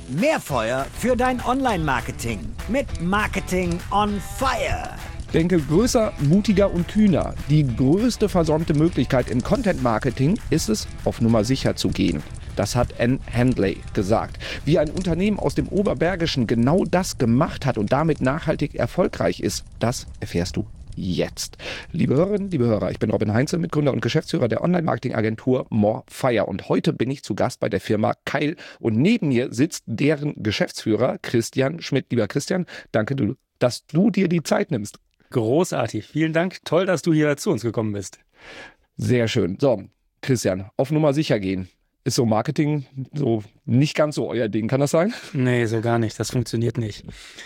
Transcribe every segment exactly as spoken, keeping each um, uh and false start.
Mehr Feuer für dein Online-Marketing mit Marketing on Fire. Denke größer, mutiger und kühner. Die größte versäumte Möglichkeit im Content-Marketing ist es, auf Nummer sicher zu gehen. Das hat Anne Handley gesagt. Wie ein Unternehmen aus dem Oberbergischen genau das gemacht hat und damit nachhaltig erfolgreich ist, das erfährst du jetzt. Liebe Hörerinnen, liebe Hörer, ich bin Robin Heinze, Mitgründer und Geschäftsführer der Online-Marketing-Agentur More Fire. Und heute bin ich zu Gast bei der Firma Keil. Und neben mir sitzt deren Geschäftsführer Christian Schmidt. Lieber Christian, danke, dass du dir die Zeit nimmst. Großartig. Vielen Dank. Toll, dass du hier zu uns gekommen bist. Sehr schön. So, Christian, auf Nummer sicher gehen. Ist so Marketing so nicht ganz so euer Ding, kann das sein? Nee, so gar nicht. Das funktioniert nicht.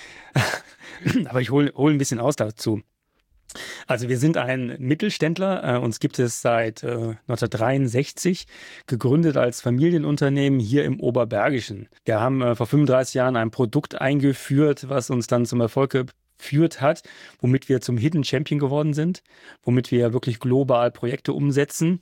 Aber ich hole hol ein bisschen aus dazu. Also wir sind ein Mittelständler. Äh, uns gibt es seit äh, neunzehnhundertdreiundsechzig, gegründet als Familienunternehmen hier im Oberbergischen. Wir haben äh, vor fünfunddreißig Jahren ein Produkt eingeführt, was uns dann zum Erfolg geführt hat, womit wir zum Hidden Champion geworden sind, womit wir wirklich global Projekte umsetzen.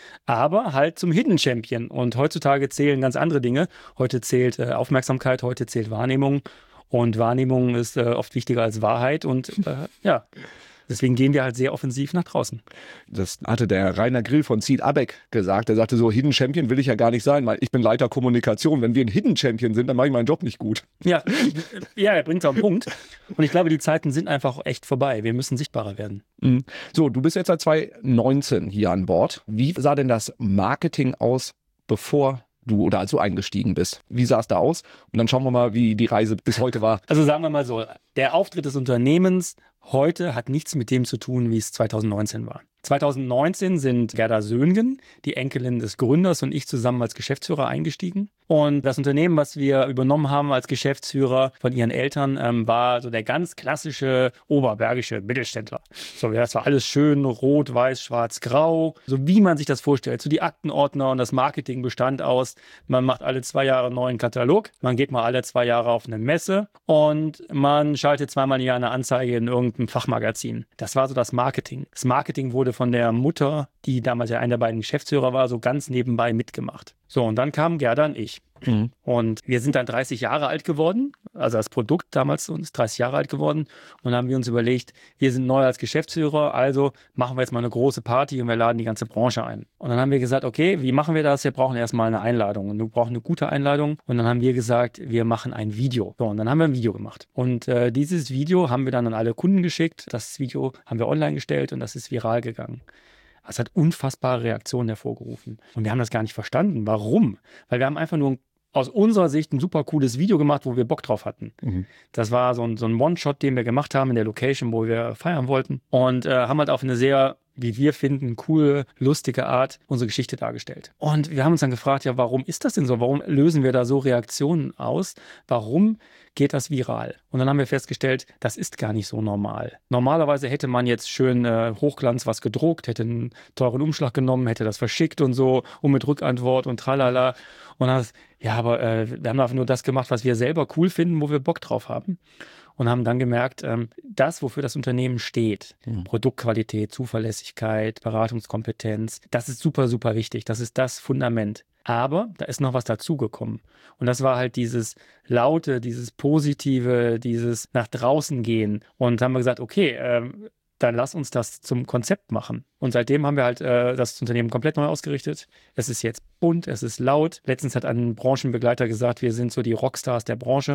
Aber halt zum Hidden Champion. Und heutzutage zählen ganz andere Dinge. Heute zählt äh, Aufmerksamkeit, heute zählt Wahrnehmung. Und Wahrnehmung ist äh, oft wichtiger als Wahrheit. Und äh, ja, deswegen gehen wir halt sehr offensiv nach draußen. Das hatte der Rainer Grill von Ziel Abeck gesagt. Er sagte so, Hidden Champion will ich ja gar nicht sein, weil ich bin Leiter Kommunikation. Wenn wir ein Hidden Champion sind, dann mache ich meinen Job nicht gut. Ja, ja, er bringt es auf den Punkt. Und ich glaube, die Zeiten sind einfach echt vorbei. Wir müssen sichtbarer werden. Mhm. So, du bist jetzt seit zweitausendneunzehn hier an Bord. Wie sah denn das Marketing aus, bevor du oder als du eingestiegen bist? Wie sah es da aus? Und dann schauen wir mal, wie die Reise bis heute war. Also sagen wir mal so, der Auftritt des Unternehmens heute hat nichts mit dem zu tun, wie es zweitausendneunzehn war. zweitausendneunzehn sind Gerda Söhngen, die Enkelin des Gründers, und ich zusammen als Geschäftsführer eingestiegen. Und das Unternehmen, was wir übernommen haben als Geschäftsführer von ihren Eltern, ähm, war so der ganz klassische oberbergische Mittelständler. So, das war alles schön rot, weiß, schwarz, grau, so wie man sich das vorstellt. So die Aktenordner und das Marketing bestand aus, man macht alle zwei Jahre einen neuen Katalog, man geht mal alle zwei Jahre auf eine Messe und man schaltet zweimal im Jahr eine Anzeige in irgendeinem Fachmagazin. Das war so das Marketing. Das Marketing wurde von der Mutter, die damals ja einer der beiden Geschäftsführer war, so ganz nebenbei mitgemacht. So, und dann kamen Gerda und ich. Mhm. Und wir sind dann dreißig Jahre alt geworden, also das Produkt damals uns dreißig Jahre alt geworden. Und dann haben wir uns überlegt, wir sind neu als Geschäftsführer, also machen wir jetzt mal eine große Party und wir laden die ganze Branche ein. Und dann haben wir gesagt, okay, wie machen wir das? Wir brauchen erstmal eine Einladung und wir brauchen eine gute Einladung. Und dann haben wir gesagt, wir machen ein Video. So, und dann haben wir ein Video gemacht. Und äh, dieses Video haben wir dann an alle Kunden geschickt. Das Video haben wir online gestellt und das ist viral gegangen. Es hat unfassbare Reaktionen hervorgerufen. Und wir haben das gar nicht verstanden. Warum? Weil wir haben einfach nur aus unserer Sicht ein super cooles Video gemacht, wo wir Bock drauf hatten. Mhm. Das war so ein, so ein One-Shot, den wir gemacht haben in der Location, wo wir feiern wollten. Und äh, haben halt auf eine sehr, wie wir finden, coole, lustige Art unsere Geschichte dargestellt. Und wir haben uns dann gefragt, ja, warum ist das denn so? Warum lösen wir da so Reaktionen aus? Warum geht das viral? Und dann haben wir festgestellt, das ist gar nicht so normal. Normalerweise hätte man jetzt schön äh, Hochglanz was gedruckt, hätte einen teuren Umschlag genommen, hätte das verschickt und so und mit Rückantwort und tralala. Und dann, ja, aber äh, wir haben einfach nur das gemacht, was wir selber cool finden, wo wir Bock drauf haben. Und haben dann gemerkt, ähm, das, wofür das Unternehmen steht, mhm. Produktqualität, Zuverlässigkeit, Beratungskompetenz, das ist super, super wichtig. Das ist das Fundament. Aber da ist noch was dazugekommen. Und das war halt dieses Laute, dieses Positive, dieses nach draußen gehen. Und haben wir gesagt, okay, ähm, dann lass uns das zum Konzept machen. Und seitdem haben wir halt äh, das Unternehmen komplett neu ausgerichtet. Es ist jetzt bunt, es ist laut. Letztens hat ein Branchenbegleiter gesagt, wir sind so die Rockstars der Branche.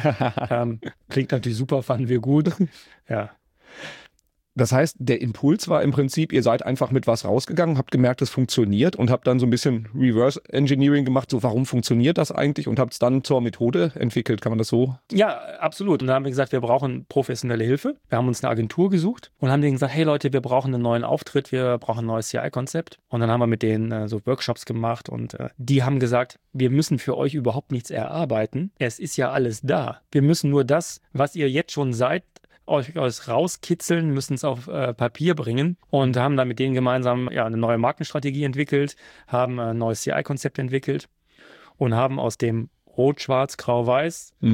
ähm, klingt natürlich super, fanden wir gut. Ja. Das heißt, der Impuls war im Prinzip, ihr seid einfach mit was rausgegangen, habt gemerkt, es funktioniert und habt dann so ein bisschen Reverse Engineering gemacht, so warum funktioniert das eigentlich, und habt es dann zur Methode entwickelt, kann man das so? Ja, absolut. Und da haben wir gesagt, wir brauchen professionelle Hilfe. Wir haben uns eine Agentur gesucht und haben denen gesagt, hey Leute, wir brauchen einen neuen Auftritt, wir brauchen ein neues C I-Konzept. Und dann haben wir mit denen äh, so Workshops gemacht und äh, die haben gesagt, wir müssen für euch überhaupt nichts erarbeiten. Es ist ja alles da. Wir müssen nur das, was ihr jetzt schon seid, euch aus rauskitzeln, müssen es auf äh, Papier bringen, und haben dann mit denen gemeinsam ja, eine neue Markenstrategie entwickelt, haben ein neues C I-Konzept entwickelt und haben aus dem Rot, Schwarz, Grau, Weiß, mhm.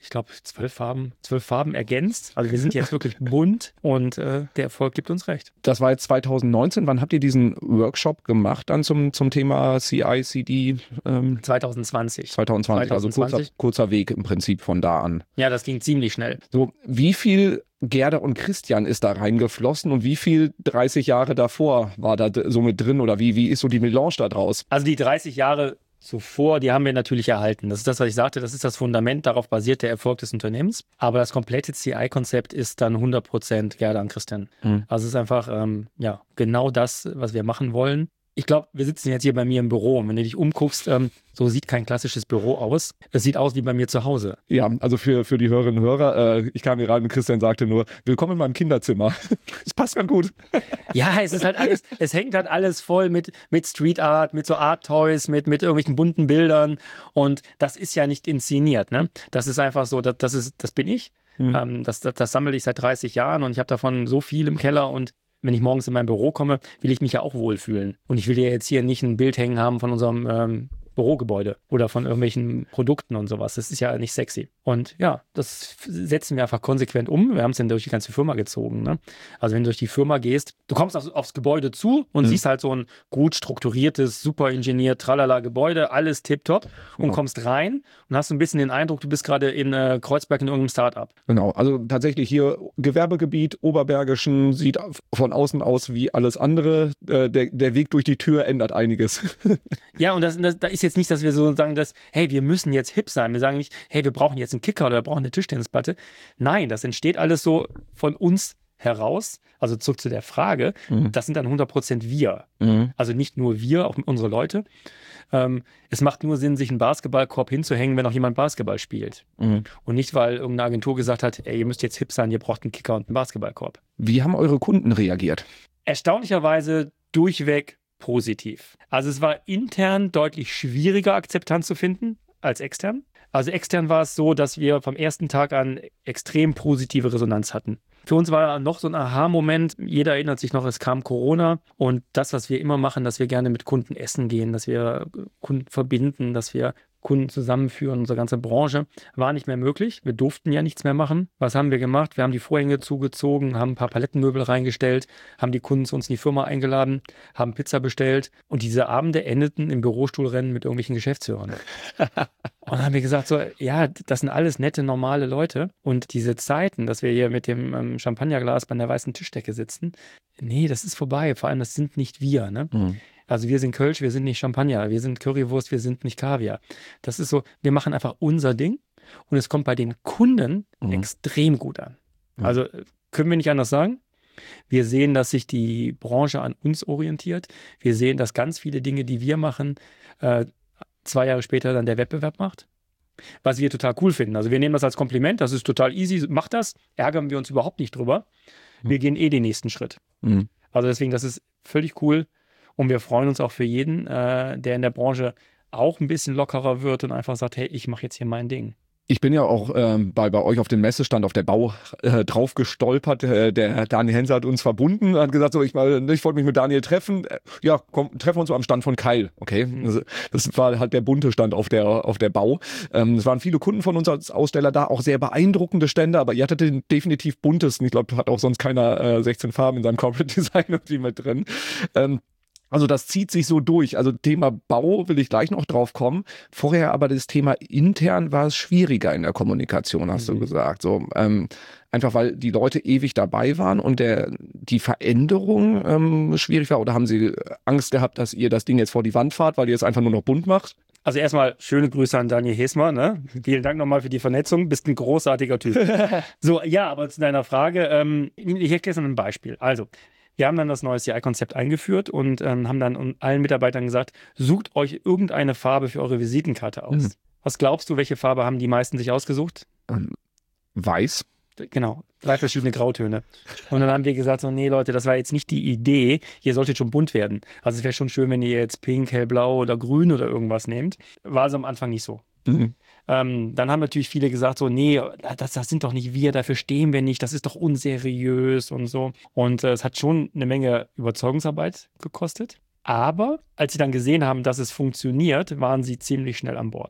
ich glaube, zwölf Farben, zwölf Farben ergänzt. Also wir sind jetzt wirklich bunt und äh, der Erfolg gibt uns recht. Das war jetzt zwanzig neunzehn. Wann habt ihr diesen Workshop gemacht dann zum, zum Thema C I C D? Ähm, zwanzig zwanzig. zwanzig zwanzig, also kurzer, kurzer Weg im Prinzip von da an. Ja, das ging ziemlich schnell. So, wie viel Gerda und Christian ist da reingeflossen und wie viel dreißig Jahre davor war da so mit drin oder wie, wie ist so die Melange da draus? Also die dreißig Jahre zuvor, die haben wir natürlich erhalten. Das ist das, was ich sagte, das ist das Fundament, darauf basiert der Erfolg des Unternehmens. Aber das komplette C I-Konzept ist dann hundert Prozent Gerda und Christian. Mhm. Also es ist einfach ähm, ja, genau das, was wir machen wollen. Ich glaube, wir sitzen jetzt hier bei mir im Büro und wenn du dich umguckst, ähm, so sieht kein klassisches Büro aus. Es sieht aus wie bei mir zu Hause. Ja, also für, für die Hörerinnen und Hörer, äh, ich kam hier rein und Christian sagte nur, willkommen in meinem Kinderzimmer. Das passt ganz gut. Ja, es ist halt alles, es hängt halt alles voll mit, mit Street Art, mit so Art Toys, mit, mit irgendwelchen bunten Bildern und das ist ja nicht inszeniert, ne? Das ist einfach so, das, das, ist, das bin ich. Mhm. Ähm, das, das, das sammle ich seit dreißig Jahren und ich habe davon so viel im Keller und wenn ich morgens in mein Büro komme, will ich mich ja auch wohlfühlen. Und ich will ja jetzt hier nicht ein Bild hängen haben von unserem ähm, Bürogebäude oder von irgendwelchen Produkten und sowas. Das ist ja nicht sexy. Und ja, das setzen wir einfach konsequent um. Wir haben es dann durch die ganze Firma gezogen. Ne? Also wenn du durch die Firma gehst, du kommst aufs, aufs Gebäude zu und mhm. siehst halt so ein gut strukturiertes, super ingeniert, tralala Gebäude, alles tipptopp und genau. kommst rein und hast so ein bisschen den Eindruck, du bist gerade in äh, Kreuzberg in irgendeinem Start-up. Genau, also tatsächlich hier Gewerbegebiet, Oberbergischen, sieht von außen aus wie alles andere. Äh, der, der Weg durch die Tür ändert einiges. Ja, und das, das, da ist jetzt nicht, dass wir so sagen, dass, hey, wir müssen jetzt hip sein. Wir sagen nicht, hey, wir brauchen jetzt einen Kicker oder wir brauchen eine Tischtennisplatte. Nein, das entsteht alles so von uns heraus. Also zurück zu der Frage, mhm. das sind dann hundert Prozent wir. Mhm. Also nicht nur wir, auch unsere Leute. Ähm, es macht nur Sinn, sich einen Basketballkorb hinzuhängen, wenn auch jemand Basketball spielt. Mhm. Und nicht, weil irgendeine Agentur gesagt hat, ey, ihr müsst jetzt hip sein, ihr braucht einen Kicker und einen Basketballkorb. Wie haben eure Kunden reagiert? Erstaunlicherweise durchweg positiv. Also es war intern deutlich schwieriger, Akzeptanz zu finden als extern. Also extern war es so, dass wir vom ersten Tag an extrem positive Resonanz hatten. Für uns war noch so ein Aha-Moment. Jeder erinnert sich noch, es kam Corona und das, was wir immer machen, dass wir gerne mit Kunden essen gehen, dass wir Kunden verbinden, dass wir Kunden zusammenführen, unsere ganze Branche, war nicht mehr möglich. Wir durften ja nichts mehr machen. Was haben wir gemacht? Wir haben die Vorhänge zugezogen, haben ein paar Palettenmöbel reingestellt, haben die Kunden zu uns in die Firma eingeladen, haben Pizza bestellt und diese Abende endeten im Bürostuhlrennen mit irgendwelchen Geschäftsführern. Und dann haben wir gesagt, so, ja, das sind alles nette, normale Leute und diese Zeiten, dass wir hier mit dem ähm, Champagnerglas bei der weißen Tischdecke sitzen, nee, das ist vorbei. Vor allem, das sind nicht wir, ne? Mhm. Also wir sind Kölsch, wir sind nicht Champagner, wir sind Currywurst, wir sind nicht Kaviar. Das ist so, wir machen einfach unser Ding und es kommt bei den Kunden mhm. extrem gut an. Mhm. Also können wir nicht anders sagen. Wir sehen, dass sich die Branche an uns orientiert. Wir sehen, dass ganz viele Dinge, die wir machen, äh, zwei Jahre später dann der Wettbewerb macht. Was wir total cool finden. Also wir nehmen das als Kompliment, das ist total easy, macht das, ärgern wir uns überhaupt nicht drüber. Wir mhm. gehen eh den nächsten Schritt. Mhm. Also deswegen, das ist völlig cool. Und wir freuen uns auch für jeden, äh, der in der Branche auch ein bisschen lockerer wird und einfach sagt, hey, ich mache jetzt hier mein Ding. Ich bin ja auch ähm, bei, bei euch auf dem Messestand auf der Bau äh, drauf gestolpert. Äh, der Daniel Henser hat uns verbunden, hat gesagt, so ich, mal, ich wollte mich mit Daniel treffen. Äh, ja, komm, treffen wir uns so am Stand von Keil. Okay, mhm. das, das war halt der bunte Stand auf der auf der Bau. Ähm, es waren viele Kunden von uns als Aussteller da, auch sehr beeindruckende Stände, aber ihr hattet den definitiv buntesten. Ich glaube, hat auch sonst keiner äh, sechzehn Farben in seinem Corporate Design irgendwie mit drin. Ähm, Also das zieht sich so durch. Also Thema Bau will ich gleich noch drauf kommen. Vorher aber das Thema intern war es schwieriger in der Kommunikation, hast mhm. du gesagt. So ähm, einfach weil die Leute ewig dabei waren und der die Veränderung ähm, schwierig war. Oder haben sie Angst gehabt, dass ihr das Ding jetzt vor die Wand fahrt, weil ihr es einfach nur noch bunt macht? Also erstmal schöne Grüße an Daniel Hesmer. Ne? Vielen Dank nochmal für die Vernetzung. Bist ein großartiger Typ. So, ja, aber zu deiner Frage. Ähm, ich erkläre es an einem Beispiel. Also wir haben dann das neue C I-Konzept eingeführt und ähm, haben dann allen Mitarbeitern gesagt, sucht euch irgendeine Farbe für eure Visitenkarte aus. Mhm. Was glaubst du, welche Farbe haben die meisten sich ausgesucht? Ähm, weiß. Genau, drei verschiedene Grautöne. Und dann haben wir gesagt, so, nee Leute, das war jetzt nicht die Idee, ihr solltet schon bunt werden. Also es wäre schon schön, wenn ihr jetzt pink, hellblau oder grün oder irgendwas nehmt. War also am Anfang nicht so. Mhm. Ähm, dann haben natürlich viele gesagt so, nee, das, das sind doch nicht wir, dafür stehen wir nicht, das ist doch unseriös und so. Und äh, es hat schon eine Menge Überzeugungsarbeit gekostet. Aber als sie dann gesehen haben, dass es funktioniert, waren sie ziemlich schnell an Bord.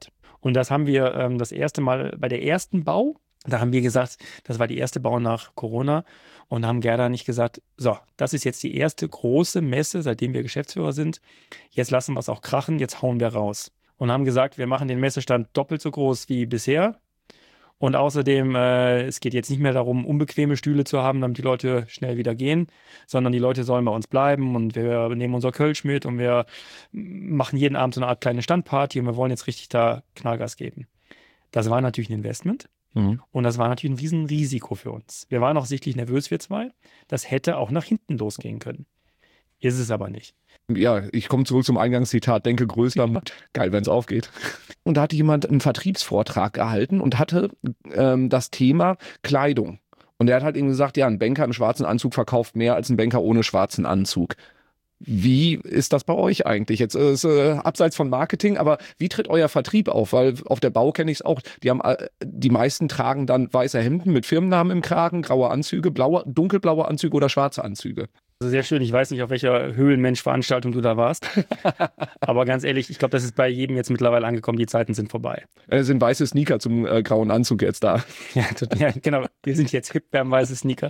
Und das haben wir ähm, das erste Mal bei der ersten Bau, da haben wir gesagt, das war die erste Bau nach Corona und haben Gerda nicht gesagt, so, das ist jetzt die erste große Messe, seitdem wir Geschäftsführer sind. Jetzt lassen wir es auch krachen, jetzt hauen wir raus. Und haben gesagt, wir machen den Messestand doppelt so groß wie bisher. Und außerdem, äh, es geht jetzt nicht mehr darum, unbequeme Stühle zu haben, damit die Leute schnell wieder gehen, sondern die Leute sollen bei uns bleiben und wir nehmen unser Kölsch mit und wir machen jeden Abend so eine Art kleine Standparty und wir wollen jetzt richtig da Knallgas geben. Das war natürlich ein Investment mhm. und das war natürlich ein Riesenrisiko für uns. Wir waren auch sichtlich nervös, wir zwei. Das hätte auch nach hinten losgehen können. Ist es aber nicht. Ja, ich komme zurück zum Eingangszitat, denke größer, geil, wenn es aufgeht. Und da hatte jemand einen Vertriebsvortrag gehalten und hatte ähm, das Thema Kleidung. Und er hat halt eben gesagt, ja, ein Banker im schwarzen Anzug verkauft mehr als ein Banker ohne schwarzen Anzug. Wie ist das bei euch eigentlich? Jetzt ist äh, abseits von Marketing, aber wie tritt euer Vertrieb auf? Weil auf der Bau kenne ich es auch. Die haben äh, die meisten tragen dann weiße Hemden mit Firmennamen im Kragen, graue Anzüge, blaue, dunkelblaue Anzüge oder schwarze Anzüge. Also sehr schön, ich weiß nicht, auf welcher Höhlenmensch-Veranstaltung du da warst. Aber ganz ehrlich, ich glaube, das ist bei jedem jetzt mittlerweile angekommen, die Zeiten sind vorbei. Es sind weiße Sneaker zum äh, grauen Anzug jetzt da. Ja, ja, genau, wir sind jetzt hip, wir haben weiße Sneaker.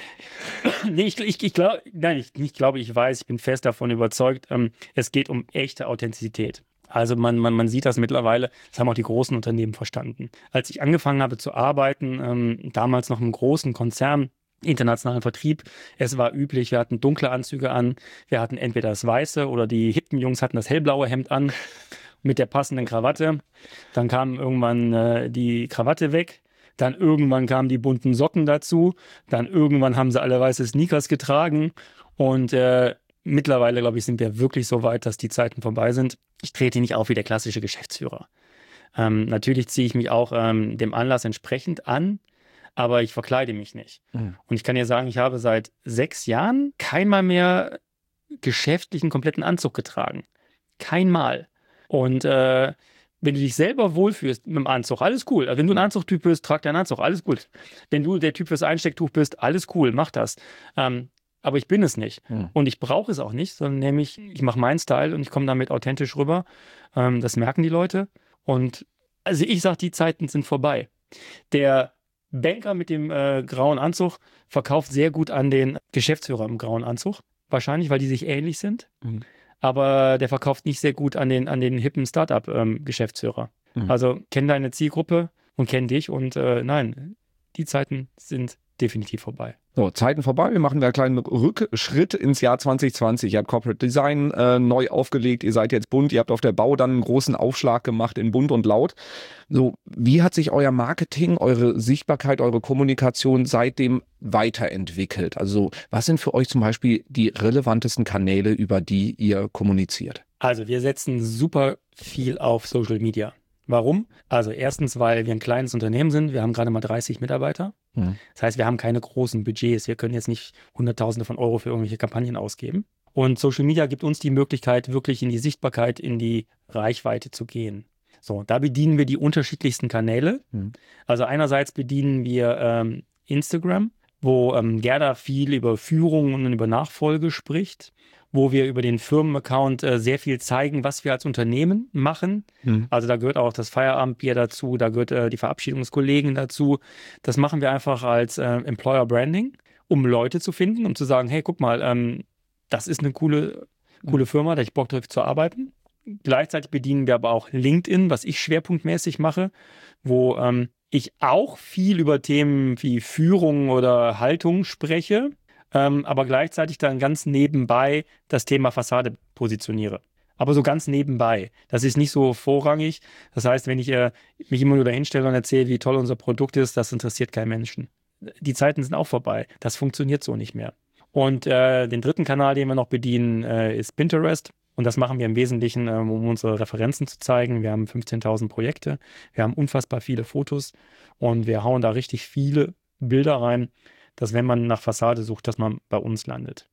Nee, ich, ich, ich glaube, nein, ich, ich glaube, ich weiß, ich bin fest davon überzeugt, ähm, es geht um echte Authentizität. Also man, man, man sieht das mittlerweile, das haben auch die großen Unternehmen verstanden. Als ich angefangen habe zu arbeiten, ähm, damals noch im großen Konzern, internationalen Vertrieb. Es war üblich, wir hatten dunkle Anzüge an, wir hatten entweder das weiße oder die hippen Jungs hatten das hellblaue Hemd an mit der passenden Krawatte. Dann kam irgendwann äh, die Krawatte weg, dann irgendwann kamen die bunten Socken dazu, dann irgendwann haben sie alle weiße Sneakers getragen und äh, mittlerweile, glaube ich, sind wir wirklich so weit, dass die Zeiten vorbei sind. Ich trete nicht auf wie der klassische Geschäftsführer. Ähm, natürlich ziehe ich mich auch ähm, dem Anlass entsprechend an, aber ich verkleide mich nicht. Mhm. Und ich kann dir sagen, ich habe seit sechs Jahren keinmal mehr geschäftlichen kompletten Anzug getragen. Keinmal. Und äh, wenn du dich selber wohlfühlst mit dem Anzug, alles cool. Also wenn du ein Anzugtyp bist, trag deinen Anzug, alles gut. Wenn du der Typ fürs Einstecktuch bist, alles cool, mach das. Ähm, aber ich bin es nicht. Mhm. Und ich brauche es auch nicht, sondern nämlich, ich mache meinen Style und ich komme damit authentisch rüber. Ähm, das merken die Leute. Und also ich sage, die Zeiten sind vorbei. Der Banker mit dem äh, grauen Anzug verkauft sehr gut an den Geschäftsführer im grauen Anzug. Wahrscheinlich, weil die sich ähnlich sind. Mhm. Aber der verkauft nicht sehr gut an den, an den hippen Startup-Geschäftsführer. Ähm, mhm. Also kenn deine Zielgruppe und kenn dich. Und äh, nein, die Zeiten sind definitiv vorbei. So, Zeiten vorbei. Wir machen einen kleinen Rückschritt ins Jahr zwanzig zwanzig. Ihr habt Corporate Design äh, neu aufgelegt. Ihr seid jetzt bunt. Ihr habt auf der Bau dann einen großen Aufschlag gemacht in bunt und laut. So, wie hat sich euer Marketing, eure Sichtbarkeit, eure Kommunikation seitdem weiterentwickelt? Also, was sind für euch zum Beispiel die relevantesten Kanäle, über die ihr kommuniziert? Also, wir setzen super viel auf Social Media. Warum? Also erstens, weil wir ein kleines Unternehmen sind. Wir haben gerade mal dreißig Mitarbeiter. Mhm. Das heißt, wir haben keine großen Budgets. Wir können jetzt nicht Hunderttausende von Euro für irgendwelche Kampagnen ausgeben. Und Social Media gibt uns die Möglichkeit, wirklich in die Sichtbarkeit, in die Reichweite zu gehen. So, da bedienen wir die unterschiedlichsten Kanäle. Mhm. Also einerseits bedienen wir ähm, Instagram, wo ähm, Gerda viel über Führung und über Nachfolge spricht, wo wir über den Firmenaccount äh, sehr viel zeigen, was wir als Unternehmen machen. Mhm. Also da gehört auch das Feierabendbier dazu, da gehört äh, die Verabschiedung des Kollegen dazu. Das machen wir einfach als äh, Employer Branding, um Leute zu finden, um zu sagen, hey, guck mal, ähm, das ist eine coole, coole Firma, da ich Bock drauf zu arbeiten. Gleichzeitig bedienen wir aber auch LinkedIn, was ich schwerpunktmäßig mache, wo ähm, ich auch viel über Themen wie Führung oder Haltung spreche, ähm, aber gleichzeitig dann ganz nebenbei das Thema Fassade positioniere. Aber so ganz nebenbei. Das ist nicht so vorrangig. Das heißt, wenn ich äh, mich immer nur dahin stelle und erzähle, wie toll unser Produkt ist, das interessiert keinen Menschen. Die Zeiten sind auch vorbei. Das funktioniert so nicht mehr. Und äh, den dritten Kanal, den wir noch bedienen, äh, ist Pinterest. Und das machen wir im Wesentlichen, ähm, um unsere Referenzen zu zeigen. Wir haben fünfzehntausend Projekte, wir haben unfassbar viele Fotos und wir hauen da richtig viele Bilder rein, dass wenn man nach Fassade sucht, dass man bei uns landet.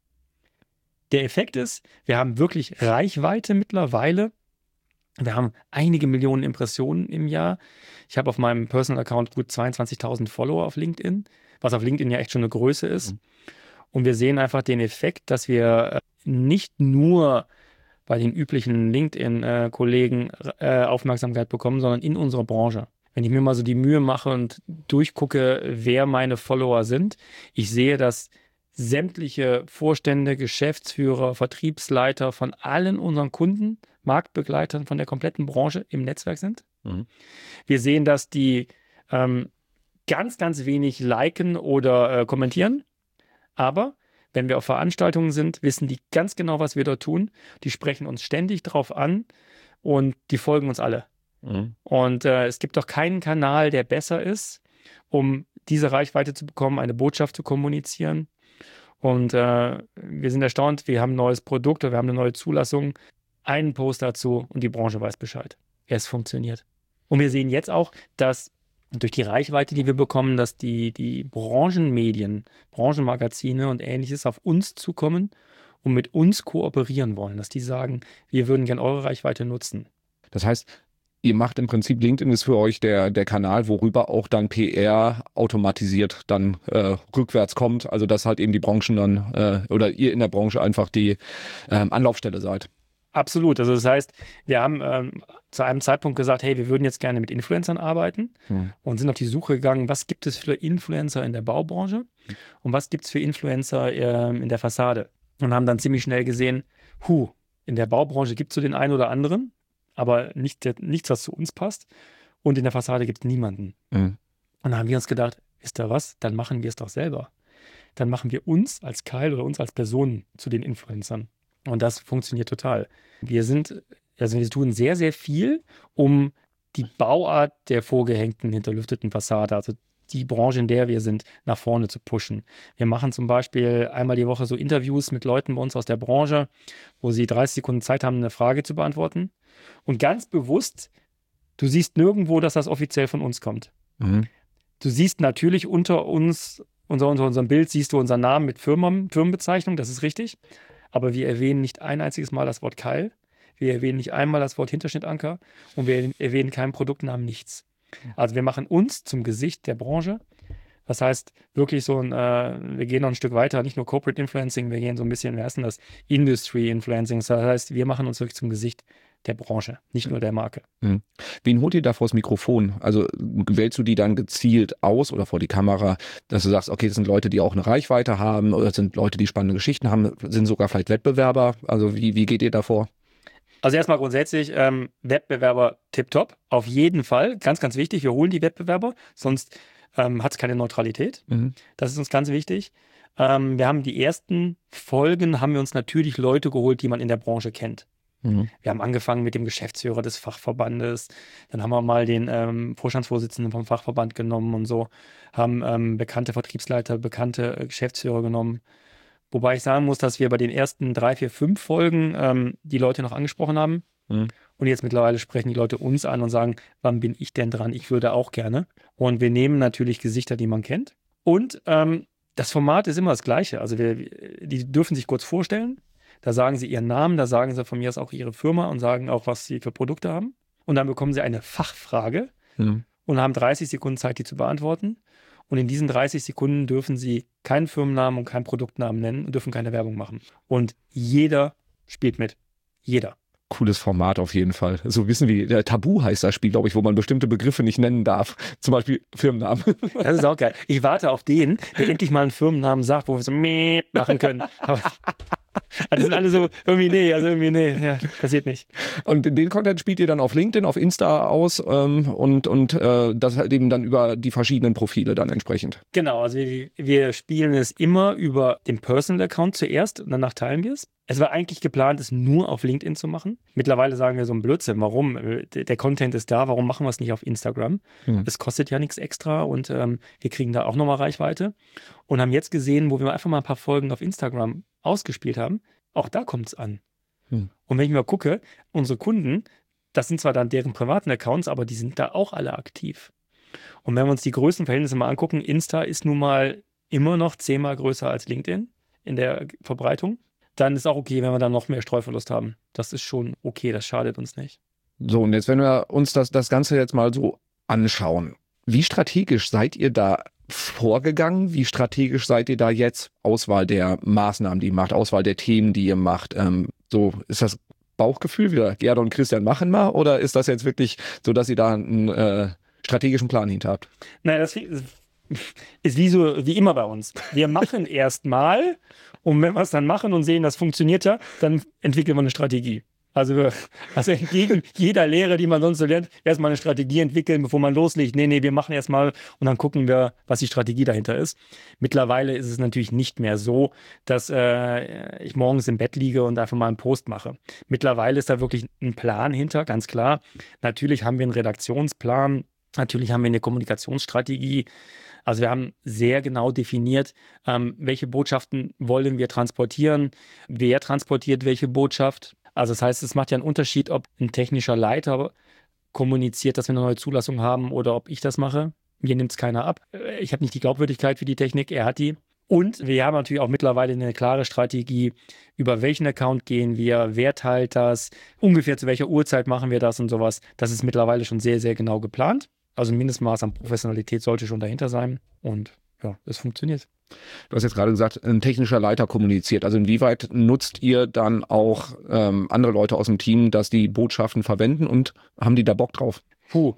Der Effekt ist, wir haben wirklich Reichweite mittlerweile. Wir haben einige Millionen Impressionen im Jahr. Ich habe auf meinem Personal-Account gut zweiundzwanzigtausend Follower auf LinkedIn, was auf LinkedIn ja echt schon eine Größe ist. Mhm. Und wir sehen einfach den Effekt, dass wir nicht nur bei den üblichen LinkedIn-Kollegen äh, Aufmerksamkeit bekommen, sondern in unserer Branche. Wenn ich mir mal so die Mühe mache und durchgucke, wer meine Follower sind, ich sehe, dass sämtliche Vorstände, Geschäftsführer, Vertriebsleiter von allen unseren Kunden, Marktbegleitern von der kompletten Branche im Netzwerk sind. Mhm. Wir sehen, dass die ähm, ganz, ganz wenig liken oder äh, kommentieren, aber wenn wir auf Veranstaltungen sind, wissen die ganz genau, was wir dort tun. Die sprechen uns ständig drauf an und die folgen uns alle. Mhm. Und äh, es gibt doch keinen Kanal, der besser ist, um diese Reichweite zu bekommen, eine Botschaft zu kommunizieren. Und äh, wir sind erstaunt, wir haben ein neues Produkt oder wir haben eine neue Zulassung, einen Post dazu und die Branche weiß Bescheid. Es funktioniert. Und wir sehen jetzt auch, dass durch die Reichweite, die wir bekommen, dass die, die Branchenmedien, Branchenmagazine und Ähnliches auf uns zukommen und mit uns kooperieren wollen. Dass die sagen, wir würden gerne eure Reichweite nutzen. Das heißt, ihr macht im Prinzip, LinkedIn ist für euch der, der Kanal, worüber auch dann P R automatisiert dann äh, rückwärts kommt. Also dass halt eben die Branchen dann äh, oder ihr in der Branche einfach die ähm, Anlaufstelle seid. Absolut. Also das heißt, wir haben ähm, zu einem Zeitpunkt gesagt, hey, wir würden jetzt gerne mit Influencern arbeiten hm. und sind auf die Suche gegangen, was gibt es für Influencer in der Baubranche hm. und was gibt es für Influencer ähm, in der Fassade. Und haben dann ziemlich schnell gesehen, hu, in der Baubranche gibt es so den einen oder anderen, aber nicht, nichts, was zu uns passt. Und in der Fassade gibt es niemanden. Mhm. Und dann haben wir uns gedacht, ist da was? Dann machen wir es doch selber. Dann machen wir uns als Keil oder uns als Personen zu den Influencern. Und das funktioniert total. Wir sind, also wir tun sehr, sehr viel, um die Bauart der vorgehängten, hinterlüfteten Fassade, also die Branche, in der wir sind, nach vorne zu pushen. Wir machen zum Beispiel einmal die Woche so Interviews mit Leuten bei uns aus der Branche, wo sie dreißig Sekunden Zeit haben, eine Frage zu beantworten. Und ganz bewusst, du siehst nirgendwo, dass das offiziell von uns kommt. Mhm. Du siehst natürlich unter uns, unter, unter unserem Bild, siehst du unseren Namen mit Firmen, Firmenbezeichnung, das ist richtig. Aber wir erwähnen nicht ein einziges Mal das Wort Keil. Wir erwähnen nicht einmal das Wort Hinterschnittanker und wir erwähnen keinen Produktnamen, nichts. Also wir machen uns zum Gesicht der Branche. Das heißt, wirklich so ein, äh, wir gehen noch ein Stück weiter, nicht nur Corporate Influencing, wir gehen so ein bisschen, wir heißen das Industry Influencing. Das heißt, wir machen uns wirklich zum Gesicht der Branche, nicht nur der Marke. Mhm. Wen holt ihr da vors Mikrofon? Also wählst du die dann gezielt aus oder vor die Kamera, dass du sagst, okay, das sind Leute, die auch eine Reichweite haben oder das sind Leute, die spannende Geschichten haben, sind sogar vielleicht Wettbewerber? Also wie, wie geht ihr da vor? Also erstmal grundsätzlich, ähm, Wettbewerber tipptopp, auf jeden Fall, ganz, ganz wichtig, wir holen die Wettbewerber, sonst ähm, hat es keine Neutralität. Mhm. Das ist uns ganz wichtig. Ähm, wir haben die ersten Folgen, haben wir uns natürlich Leute geholt, die man in der Branche kennt. Mhm. Wir haben angefangen mit dem Geschäftsführer des Fachverbandes, dann haben wir mal den ähm, Vorstandsvorsitzenden vom Fachverband genommen und so, haben ähm, bekannte Vertriebsleiter, bekannte äh, Geschäftsführer genommen. Wobei ich sagen muss, dass wir bei den ersten drei, vier, fünf Folgen ähm, die Leute noch angesprochen haben. Mhm. Und jetzt mittlerweile sprechen die Leute uns an und sagen, wann bin ich denn dran? Ich würde auch gerne. Und wir nehmen natürlich Gesichter, die man kennt. Und ähm, das Format ist immer das Gleiche. Also wir, die dürfen sich kurz vorstellen. Da sagen sie ihren Namen, da sagen sie von mir aus auch ihre Firma und sagen auch, was sie für Produkte haben. Und dann bekommen sie eine Fachfrage mhm. und haben dreißig Sekunden Zeit, die zu beantworten. Und in diesen dreißig Sekunden dürfen sie keinen Firmennamen und keinen Produktnamen nennen und dürfen keine Werbung machen. Und jeder spielt mit. Jeder. Cooles Format auf jeden Fall. So wissen wie der Tabu heißt das Spiel, glaube ich, wo man bestimmte Begriffe nicht nennen darf. Zum Beispiel Firmennamen. Das ist auch geil. Ich warte auf den, der endlich mal einen Firmennamen sagt, wo wir so Meep machen können. Aber also sind alle so, irgendwie nee, also irgendwie nee, ja, passiert nicht. Und den Content spielt ihr dann auf LinkedIn, auf Insta aus ähm, und, und äh, das halt eben dann über die verschiedenen Profile dann entsprechend. Genau, also wir, wir spielen es immer über den Personal-Account zuerst und danach teilen wir es. Es war eigentlich geplant, es nur auf LinkedIn zu machen. Mittlerweile sagen wir so ein Blödsinn. Warum? Der Content ist da, warum machen wir es nicht auf Instagram? Mhm. Es kostet ja nichts extra und ähm, wir kriegen da auch nochmal Reichweite. Und haben jetzt gesehen, wo wir einfach mal ein paar Folgen auf Instagram ausgespielt haben, auch da kommt es an. Mhm. Und wenn ich mal gucke, unsere Kunden, das sind zwar dann deren privaten Accounts, aber die sind da auch alle aktiv. Und wenn wir uns die Größenverhältnisse mal angucken, Insta ist nun mal immer noch zehnmal größer als LinkedIn in der Verbreitung. Dann ist auch okay, wenn wir dann noch mehr Streuverlust haben. Das ist schon okay, das schadet uns nicht. So, und jetzt, wenn wir uns das, das Ganze jetzt mal so anschauen, wie strategisch seid ihr da vorgegangen? Wie strategisch seid ihr da jetzt? Auswahl der Maßnahmen, die ihr macht, Auswahl der Themen, die ihr macht. Ähm, so, ist das Bauchgefühl, wieder Gerda und Christian machen mal, oder ist das jetzt wirklich so, dass ihr da einen äh, strategischen Plan hinter habt? Naja, das ist wie so, wie immer bei uns. Wir machen erstmal und wenn wir es dann machen und sehen, das funktioniert ja, dann entwickeln wir eine Strategie. Also, wir, also entgegen jeder Lehre, die man sonst so lernt, erstmal eine Strategie entwickeln, bevor man loslegt. Nee, nee, wir machen erstmal und dann gucken wir, was die Strategie dahinter ist. Mittlerweile ist es natürlich nicht mehr so, dass äh, ich morgens im Bett liege und einfach mal einen Post mache. Mittlerweile ist da wirklich ein Plan hinter, ganz klar. Natürlich haben wir einen Redaktionsplan, natürlich haben wir eine Kommunikationsstrategie. Also wir haben sehr genau definiert, ähm, welche Botschaften wollen wir transportieren, wer transportiert welche Botschaft. Also das heißt, es macht ja einen Unterschied, ob ein technischer Leiter kommuniziert, dass wir eine neue Zulassung haben oder ob ich das mache. Mir nimmt es keiner ab. Ich habe nicht die Glaubwürdigkeit für die Technik, er hat die. Und wir haben natürlich auch mittlerweile eine klare Strategie, über welchen Account gehen wir, wer teilt das, ungefähr zu welcher Uhrzeit machen wir das und sowas. Das ist mittlerweile schon sehr, sehr genau geplant. Also ein Mindestmaß an Professionalität sollte schon dahinter sein. Und ja, es funktioniert. Du hast jetzt gerade gesagt, ein technischer Leiter kommuniziert. Also inwieweit nutzt ihr dann auch ähm, andere Leute aus dem Team, dass die Botschaften verwenden und haben die da Bock drauf? Puh.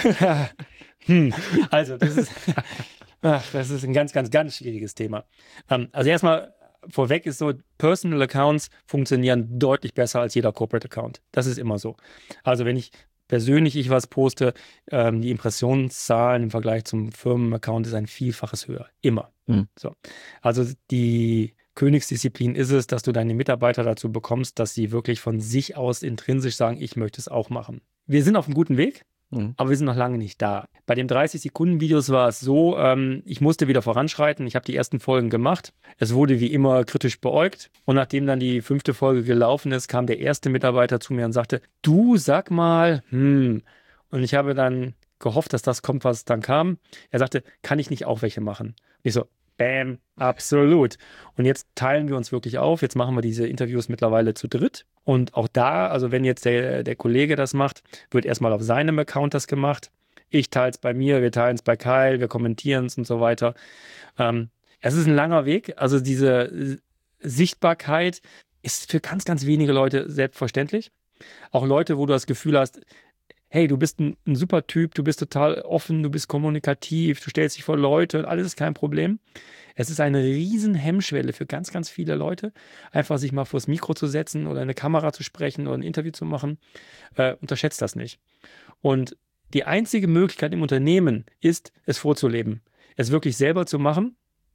hm. Also das ist, ach, das ist ein ganz, ganz, ganz schwieriges Thema. Ähm, also erstmal vorweg ist so, Personal Accounts funktionieren deutlich besser als jeder Corporate Account. Das ist immer so. Also wenn ich persönlich ich was poste, ähm, die Impressionszahlen im Vergleich zum Firmenaccount ist ein Vielfaches höher. Immer. Mhm. So. Also die Königsdisziplin ist es, dass du deine Mitarbeiter dazu bekommst, dass sie wirklich von sich aus intrinsisch sagen, ich möchte es auch machen. Wir sind auf einem guten Weg. Mhm. Aber wir sind noch lange nicht da. Bei den dreißig-Sekunden-Videos war es so, ähm, ich musste wieder voranschreiten. Ich habe die ersten Folgen gemacht. Es wurde wie immer kritisch beäugt. Und nachdem dann die fünfte Folge gelaufen ist, kam der erste Mitarbeiter zu mir und sagte, du, sag mal, hm. Und ich habe dann gehofft, dass das kommt, was dann kam. Er sagte, kann ich nicht auch welche machen? Ich so, bam, absolut. Und jetzt teilen wir uns wirklich auf. Jetzt machen wir diese Interviews mittlerweile zu dritt. Und auch da, also wenn jetzt der, der Kollege das macht, wird erstmal auf seinem Account das gemacht. Ich teile es bei mir, wir teilen es bei Kyle, wir kommentieren es und so weiter. Ähm, es ist ein langer Weg. Also diese Sichtbarkeit ist für ganz, ganz wenige Leute selbstverständlich. Auch Leute, wo du das Gefühl hast, hey, du bist ein, ein super Typ, du bist total offen, du bist kommunikativ, du stellst dich vor Leute und alles ist kein Problem. Es ist eine riesen Hemmschwelle für ganz, ganz viele Leute, einfach sich mal vors Mikro zu setzen oder eine Kamera zu sprechen oder ein Interview zu machen. Äh, unterschätzt das nicht. Und die einzige Möglichkeit im Unternehmen ist, es vorzuleben, es wirklich selber zu machen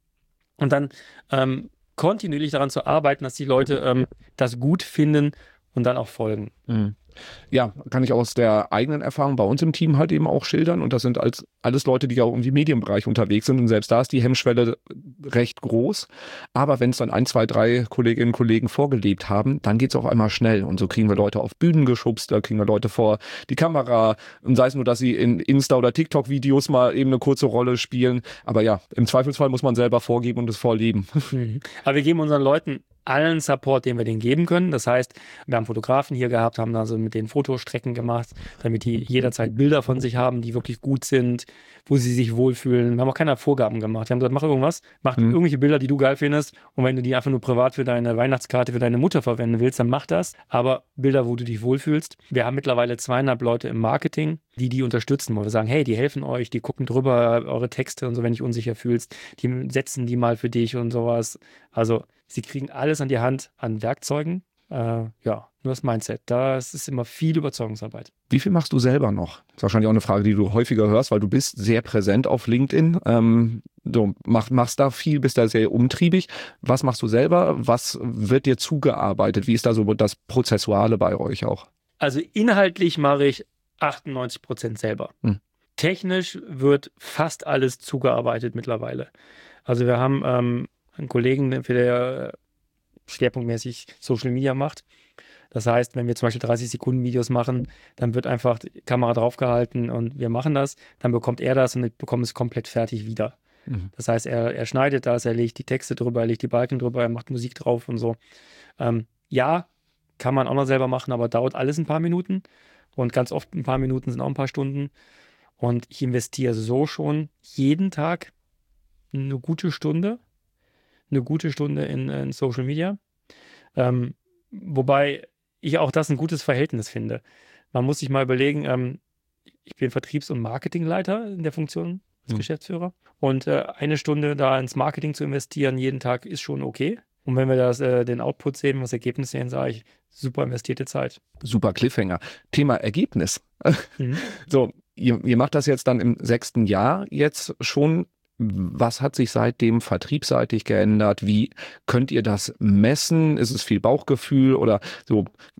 und dann ähm, kontinuierlich daran zu arbeiten, dass die Leute ähm, das gut finden und dann auch folgen. Mhm. Ja, kann ich aus der eigenen Erfahrung bei uns im Team halt eben auch schildern. Und das sind als, alles Leute, die auch im Medienbereich unterwegs sind. Und selbst da ist die Hemmschwelle recht groß. Aber wenn es dann ein, zwei, drei Kolleginnen und Kollegen vorgelebt haben, dann geht es auf einmal schnell. Und so kriegen wir Leute auf Bühnen geschubst, da kriegen wir Leute vor die Kamera. Und sei es nur, dass sie in Insta- oder TikTok-Videos mal eben eine kurze Rolle spielen. Aber ja, im Zweifelsfall muss man selber vorgeben und es vorleben. Mhm. Aber wir geben unseren Leuten allen Support, den wir denen geben können. Das heißt, wir haben Fotografen hier gehabt, haben also mit denen Fotostrecken gemacht, damit die jederzeit Bilder von sich haben, die wirklich gut sind, wo sie sich wohlfühlen. Wir haben auch keine Vorgaben gemacht. Wir haben gesagt, mach irgendwas, mach mhm. irgendwelche Bilder, die du geil findest. Und wenn du die einfach nur privat für deine Weihnachtskarte für deine Mutter verwenden willst, dann mach das. Aber Bilder, wo du dich wohlfühlst. Wir haben mittlerweile zweieinhalb Leute im Marketing, die die unterstützen, wo wir sagen, hey, die helfen euch, die gucken drüber, eure Texte und so, wenn du dich unsicher fühlst, die setzen die mal für dich und sowas. Also sie kriegen alles an die Hand an Werkzeugen. Äh, ja, nur das Mindset. Das ist immer viel Überzeugungsarbeit. Wie viel machst du selber noch? Das ist wahrscheinlich auch eine Frage, die du häufiger hörst, weil du bist sehr präsent auf LinkedIn. Ähm, du mach, machst da viel, bist da sehr umtriebig. Was machst du selber? Was wird dir zugearbeitet? Wie ist da so das Prozessuale bei euch auch? Also inhaltlich mache ich achtundneunzig Prozent selber. Hm. Technisch wird fast alles zugearbeitet mittlerweile. Also wir haben ähm, einen Kollegen, für der schwerpunktmäßig Social Media macht. Das heißt, wenn wir zum Beispiel dreißig-Sekunden-Videos machen, dann wird einfach die Kamera draufgehalten und wir machen das. Dann bekommt er das und ich bekomme es komplett fertig wieder. Mhm. Das heißt, er, er schneidet das, er legt die Texte drüber, er legt die Balken drüber, er macht Musik drauf und so. Ähm, ja, kann man auch noch selber machen, aber dauert alles ein paar Minuten. Und ganz oft ein paar Minuten sind auch ein paar Stunden. Und ich investiere so schon jeden Tag eine gute Stunde, eine gute Stunde in, in Social Media. Ähm, wobei ich auch das ein gutes Verhältnis finde. Man muss sich mal überlegen, ähm, ich bin Vertriebs- und Marketingleiter in der Funktion als Hm. Geschäftsführer. Und äh, eine Stunde da ins Marketing zu investieren, jeden Tag, ist schon okay. Und wenn wir das, äh, den Output sehen, das Ergebnis sehen, sage ich, super investierte Zeit. Super Cliffhanger. Thema Ergebnis. Mhm. So, ihr, ihr macht das jetzt dann im sechsten Jahr jetzt schon. Was hat sich seitdem vertriebsseitig geändert? Wie könnt ihr das messen? Ist es viel Bauchgefühl oder so?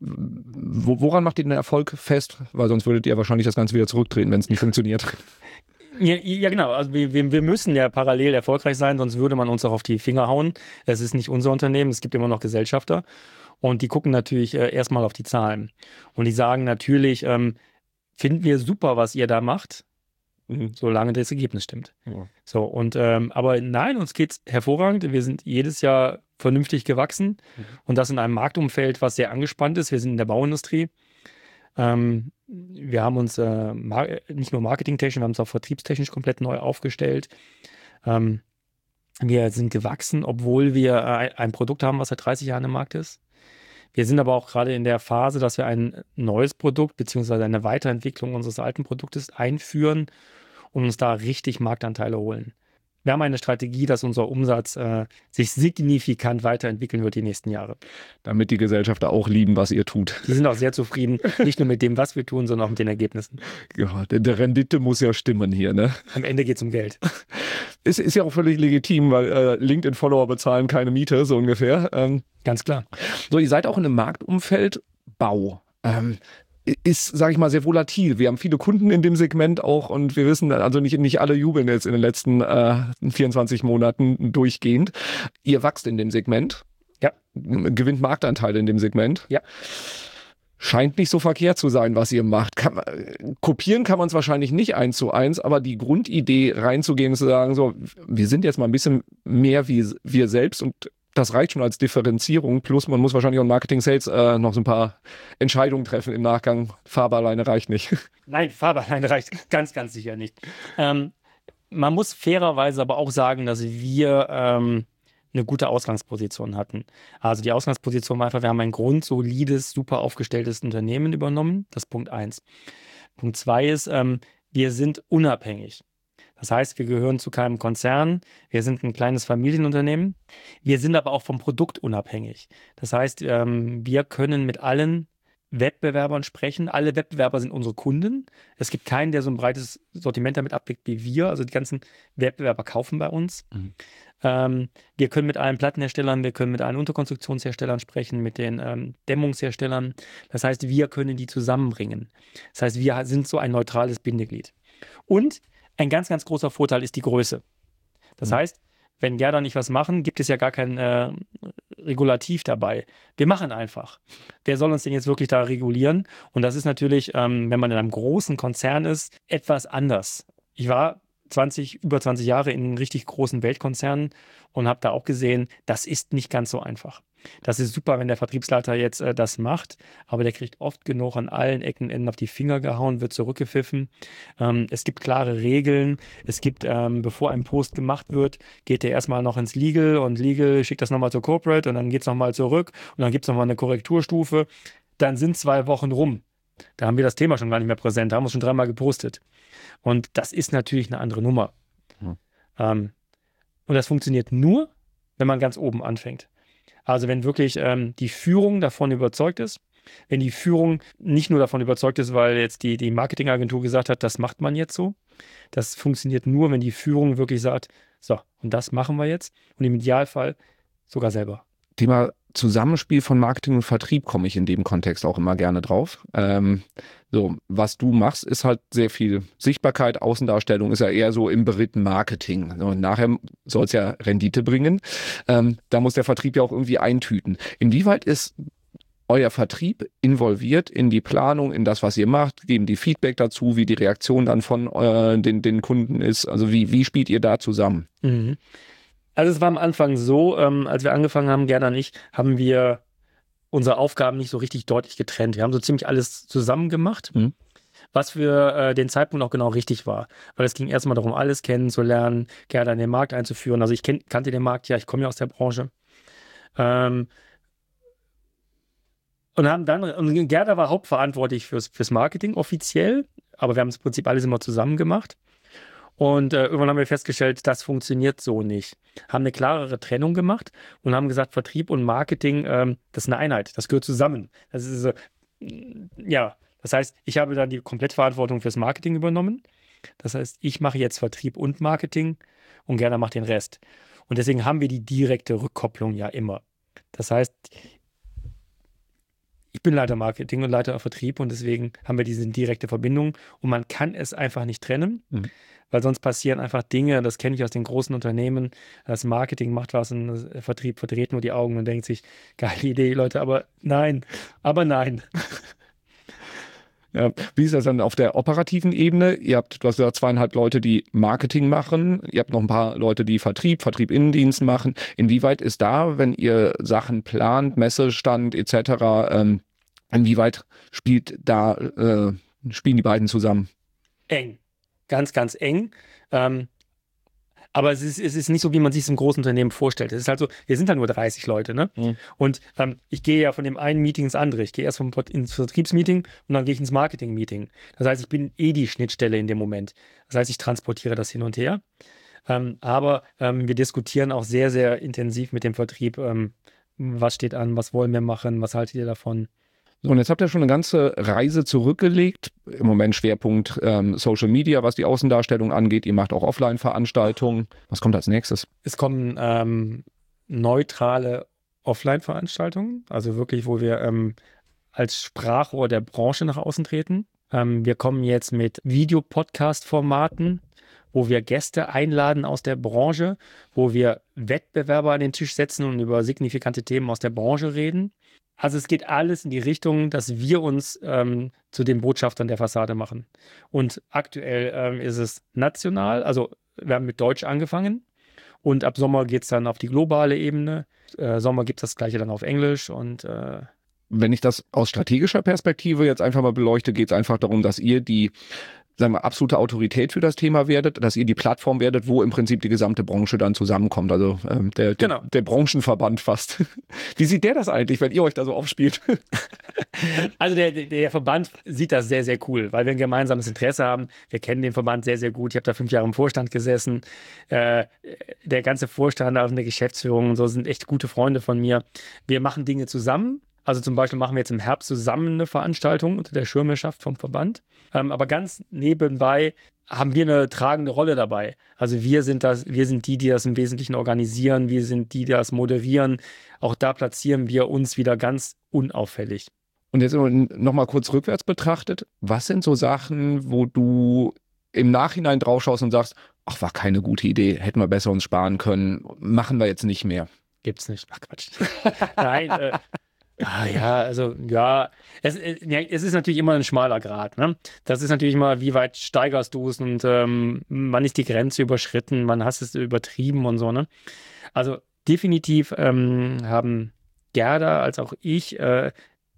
Wo, woran macht ihr den Erfolg fest? Weil sonst würdet ihr wahrscheinlich das Ganze wieder zurückdrehen, wenn es nicht funktioniert. Ja, ja, genau. Also wir, wir, wir müssen ja parallel erfolgreich sein, sonst würde man uns auch auf die Finger hauen. Es ist nicht unser Unternehmen, es gibt immer noch Gesellschafter. Und die gucken natürlich äh, erstmal auf die Zahlen. Und die sagen natürlich, ähm, finden wir super, was ihr da macht, solange das Ergebnis stimmt. Ja. So, und ähm, aber nein, uns geht's hervorragend. Wir sind jedes Jahr vernünftig gewachsen Mhm. und das in einem Marktumfeld, was sehr angespannt ist. Wir sind in der Bauindustrie. Ähm, wir haben uns äh, mar- nicht nur marketingtechnisch, wir haben uns auch vertriebstechnisch komplett neu aufgestellt. Ähm, wir sind gewachsen, obwohl wir äh, ein Produkt haben, was seit dreißig Jahren im Markt ist. Wir sind aber auch gerade in der Phase, dass wir ein neues Produkt beziehungsweise eine Weiterentwicklung unseres alten Produktes einführen und uns da richtig Marktanteile holen. Wir haben eine Strategie, dass unser Umsatz äh, sich signifikant weiterentwickeln wird die nächsten Jahre. Damit die Gesellschafter auch lieben, was ihr tut. Die sind auch sehr zufrieden, nicht nur mit dem, was wir tun, sondern auch mit den Ergebnissen. Ja, der, der Rendite muss ja stimmen hier, ne? Am Ende geht es um Geld. Ist, ist ja auch völlig legitim, weil äh, LinkedIn-Follower bezahlen keine Miete, so ungefähr. Ähm, Ganz klar. so, ihr seid auch in einem Marktumfeld Bau. Ähm, ist, sage ich mal, sehr volatil. Wir haben viele Kunden in dem Segment auch und wir wissen, also nicht, nicht alle jubeln jetzt in den letzten äh, vierundzwanzig Monaten durchgehend. Ihr wächst in dem Segment. Ja. Gewinnt Marktanteile in dem Segment. Ja. Scheint nicht so verkehrt zu sein, was ihr macht. Kann, kopieren kann man es wahrscheinlich nicht eins zu eins, aber die Grundidee reinzugehen und zu sagen, so, wir sind jetzt mal ein bisschen mehr wie wir selbst und das reicht schon als Differenzierung. Plus man muss wahrscheinlich auch in Marketing Sales äh, noch so ein paar Entscheidungen treffen im Nachgang. Farbe alleine reicht nicht. Nein, Farbe alleine reicht ganz, ganz sicher nicht. Ähm, man muss fairerweise aber auch sagen, dass wir ähm, eine gute Ausgangsposition hatten. Also die Ausgangsposition war einfach, wir haben ein grundsolides, super aufgestelltes Unternehmen übernommen. Das ist Punkt eins. Punkt zwei ist, ähm, wir sind unabhängig. Das heißt, wir gehören zu keinem Konzern. Wir sind ein kleines Familienunternehmen. Wir sind aber auch vom Produkt unabhängig. Das heißt, ähm, wir können mit allen Wettbewerbern sprechen. Alle Wettbewerber sind unsere Kunden. Es gibt keinen, der so ein breites Sortiment damit abdeckt wie wir. Also die ganzen Wettbewerber kaufen bei uns. Mhm. Ähm, wir können mit allen Plattenherstellern, wir können mit allen Unterkonstruktionsherstellern sprechen, mit den ähm, Dämmungsherstellern. Das heißt, wir können die zusammenbringen. Das heißt, wir sind so ein neutrales Bindeglied. Und ein ganz, ganz großer Vorteil ist die Größe. Das mhm. heißt, wenn Gerda nicht was machen, gibt es ja gar kein äh, Regulativ dabei. Wir machen einfach. Wer soll uns denn jetzt wirklich da regulieren? Und das ist natürlich, ähm, wenn man in einem großen Konzern ist, etwas anders. Ich war zwanzig, über zwanzig Jahre in richtig großen Weltkonzernen und habe da auch gesehen, das ist nicht ganz so einfach. Das ist super, wenn der Vertriebsleiter jetzt äh, das macht, aber der kriegt oft genug an allen Ecken und Enden auf die Finger gehauen, wird zurückgepfiffen. Ähm, es gibt klare Regeln. Es gibt, ähm, bevor ein Post gemacht wird, geht der erstmal noch ins Legal und Legal schickt das nochmal zur Corporate und dann geht es nochmal zurück und dann gibt es nochmal eine Korrekturstufe. Dann sind zwei Wochen rum. Da haben wir das Thema schon gar nicht mehr präsent, da haben wir es schon dreimal gepostet. Und das ist natürlich eine andere Nummer. Mhm. Ähm, und das funktioniert nur, wenn man ganz oben anfängt. Also wenn wirklich ähm, die Führung davon überzeugt ist, wenn die Führung nicht nur davon überzeugt ist, weil jetzt die, die Marketingagentur gesagt hat, das macht man jetzt so. Das funktioniert nur, wenn die Führung wirklich sagt, so, und das machen wir jetzt. Und im Idealfall sogar selber. Thema Zusammenspiel von Marketing und Vertrieb komme ich in dem Kontext auch immer gerne drauf. Ähm, so, was du machst, ist halt sehr viel Sichtbarkeit, Außendarstellung, ist ja eher so im beritten Marketing. So, nachher soll es ja Rendite bringen. Ähm, da muss der Vertrieb ja auch irgendwie eintüten. Inwieweit ist euer Vertrieb involviert in die Planung, in das, was ihr macht? Geben die Feedback dazu, wie die Reaktion dann von äh, den, den Kunden ist? Also wie, wie spielt ihr da zusammen? Mhm. Also es war am Anfang so, ähm, als wir angefangen haben, Gerda und ich, haben wir unsere Aufgaben nicht so richtig deutlich getrennt. Wir haben so ziemlich alles zusammen gemacht, mhm. was für äh, den Zeitpunkt auch genau richtig war. Weil es ging erstmal darum, alles kennenzulernen, Gerda in den Markt einzuführen. Also ich kenn, kannte den Markt ja, ich komme ja aus der Branche. Ähm, Und haben dann, und Gerda war hauptverantwortlich fürs, fürs Marketing offiziell, aber wir haben es im Prinzip alles immer zusammen gemacht. Und äh, irgendwann haben wir festgestellt, das funktioniert so nicht. Haben eine klarere Trennung gemacht und haben gesagt, Vertrieb und Marketing, ähm, das ist eine Einheit, das gehört zusammen. Das ist so, ja, das heißt, ich habe dann die Komplettverantwortung fürs Marketing übernommen. Das heißt, ich mache jetzt Vertrieb und Marketing und Gerda macht den Rest. Und deswegen haben wir die direkte Rückkopplung ja immer. Das heißt, ich bin Leiter Marketing und Leiter Vertrieb und deswegen haben wir diese direkte Verbindung und man kann es einfach nicht trennen. Mhm. Weil sonst passieren einfach Dinge, das kenne ich aus den großen Unternehmen, das Marketing macht was und das Vertrieb verdreht nur die Augen und denkt sich, geile Idee, Leute, aber nein, aber nein. Ja, wie ist das dann auf der operativen Ebene? Ihr habt, du hast gesagt, zweieinhalb Leute, die Marketing machen. Ihr habt noch ein paar Leute, die Vertrieb, Vertrieb Innendienst machen. Inwieweit ist da, wenn ihr Sachen plant, Messestand et cetera, ähm, inwieweit spielt da, äh, spielen die beiden zusammen? Eng. Ganz, ganz eng. Ähm, aber es ist, es ist nicht so, wie man sich es im großen Unternehmen vorstellt. Es ist halt so, wir sind halt nur dreißig Leute, ne? Mhm. Und ähm, ich gehe ja von dem einen Meeting ins andere. Ich gehe erst vom ins Vertriebsmeeting und dann gehe ich ins Marketing-Meeting. Das heißt, ich bin eh die Schnittstelle in dem Moment. Das heißt, ich transportiere das hin und her. Ähm, aber ähm, wir diskutieren auch sehr, sehr intensiv mit dem Vertrieb. Ähm, was steht an? Was wollen wir machen? Was haltet ihr davon? So, und jetzt habt ihr schon eine ganze Reise zurückgelegt. Im Moment Schwerpunkt ähm, Social Media, was die Außendarstellung angeht. Ihr macht auch Offline-Veranstaltungen. Was kommt als nächstes? Es kommen ähm, neutrale Offline-Veranstaltungen, also wirklich, wo wir ähm, als Sprachrohr der Branche nach außen treten. Ähm, wir kommen jetzt mit Videopodcast-Formaten, wo wir Gäste einladen aus der Branche, wo wir Wettbewerber an den Tisch setzen und über signifikante Themen aus der Branche reden. Also es geht alles in die Richtung, dass wir uns ähm, zu den Botschaftern der Fassade machen. Und aktuell ähm, ist es national, also wir haben mit Deutsch angefangen und ab Sommer geht es dann auf die globale Ebene. Äh, Sommer gibt es das Gleiche dann auf Englisch und äh wenn ich das aus strategischer Perspektive jetzt einfach mal beleuchte, geht es einfach darum, dass ihr die, sagen wir, absolute Autorität für das Thema werdet, dass ihr die Plattform werdet, wo im Prinzip die gesamte Branche dann zusammenkommt. Also ähm, der, der, genau. der Branchenverband fast. Wie sieht der das eigentlich, wenn ihr euch da so aufspielt? Also der, der Verband sieht das sehr, sehr cool, weil wir ein gemeinsames Interesse haben. Wir kennen den Verband sehr, sehr gut. Ich habe da fünf Jahre im Vorstand gesessen. Äh, der ganze Vorstand auf der Geschäftsführung und so sind echt gute Freunde von mir. Wir machen Dinge zusammen. Also zum Beispiel machen wir jetzt im Herbst zusammen eine Veranstaltung unter der Schirmherrschaft vom Verband. Ähm, aber ganz nebenbei haben wir eine tragende Rolle dabei. Also wir sind das, wir sind die, die das im Wesentlichen organisieren. Wir sind die, die das moderieren. Auch da platzieren wir uns wieder ganz unauffällig. Und jetzt nochmal kurz rückwärts betrachtet. Was sind so Sachen, wo du im Nachhinein drauf schaust und sagst, ach, war keine gute Idee, hätten wir besser uns sparen können, machen wir jetzt nicht mehr? Gibt's nicht. Ach Quatsch. Nein, äh, Ah, ja, also ja es, ja, es ist natürlich immer ein schmaler Grat. Ne? Das ist natürlich immer, wie weit steigerst du es und ähm, wann ist die Grenze überschritten, wann hast du es übertrieben und so. Ne? Also definitiv ähm, haben Gerda als auch ich äh,